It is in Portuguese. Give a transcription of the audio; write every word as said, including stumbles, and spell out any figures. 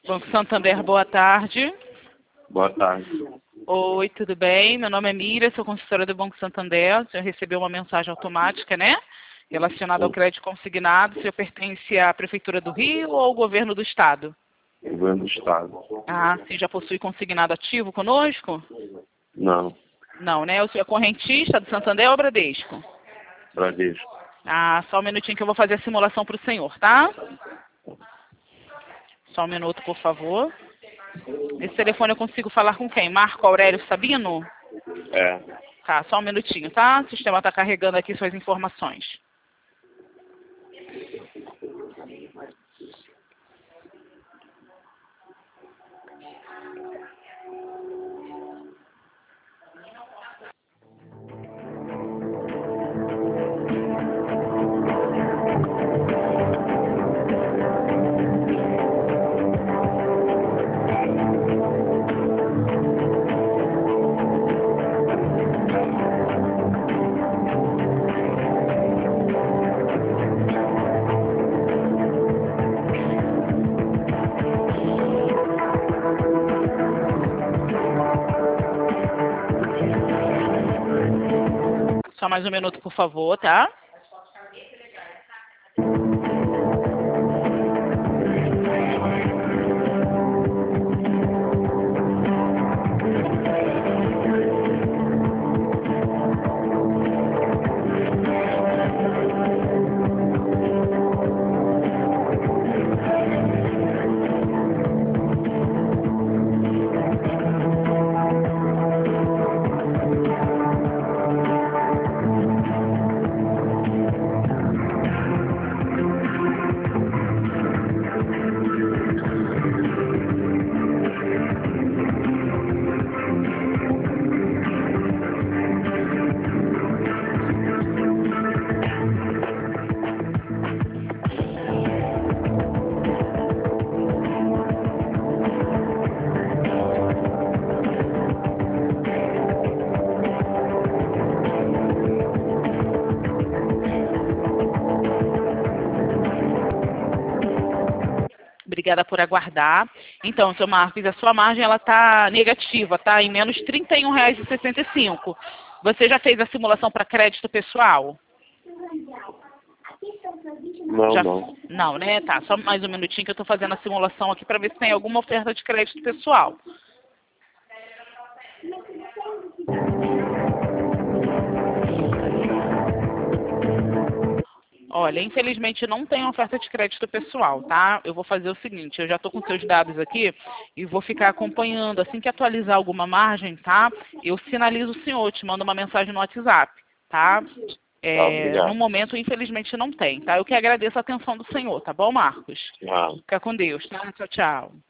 Banco Santander, boa tarde. Boa tarde. Oi, tudo bem? Meu nome é Miriam, sou consultora do Banco Santander. O senhor recebeu uma mensagem automática, né? Relacionada ao crédito consignado. O senhor pertence à Prefeitura do Rio ou ao Governo do Estado? Governo do Estado. Ah, sim, já possui consignado ativo conosco? Não. Não, né? O senhor é correntista do Santander ou Bradesco? Bradesco. Ah, só um minutinho que eu vou fazer a simulação para o senhor, tá? Só um minuto, por favor. Esse telefone eu consigo falar com quem? Marco Aurélio Sabino? É. Tá, só um minutinho, tá? O sistema está carregando aqui suas informações. Só mais um minuto, por favor, tá? Obrigada por aguardar. Então, seu Marcos, a sua margem ela está negativa, tá? Em menos trinta e um reais e sessenta e cinco. Você já fez a simulação para crédito pessoal? Não, Já... não. Não, né? Tá, só mais um minutinho que eu estou fazendo a simulação aqui para ver se tem alguma oferta de crédito pessoal. Olha, infelizmente não tem oferta de crédito pessoal, tá? Eu vou fazer o seguinte, eu já estou com seus dados aqui e vou ficar acompanhando. Assim que atualizar alguma margem, tá? Eu sinalizo o senhor, te mando uma mensagem no WhatsApp, tá? É, Tá, no momento, infelizmente, não tem, tá? Eu que agradeço a atenção do senhor, tá bom, Marcos? Ah. Fica com Deus, tá? Tchau, tchau.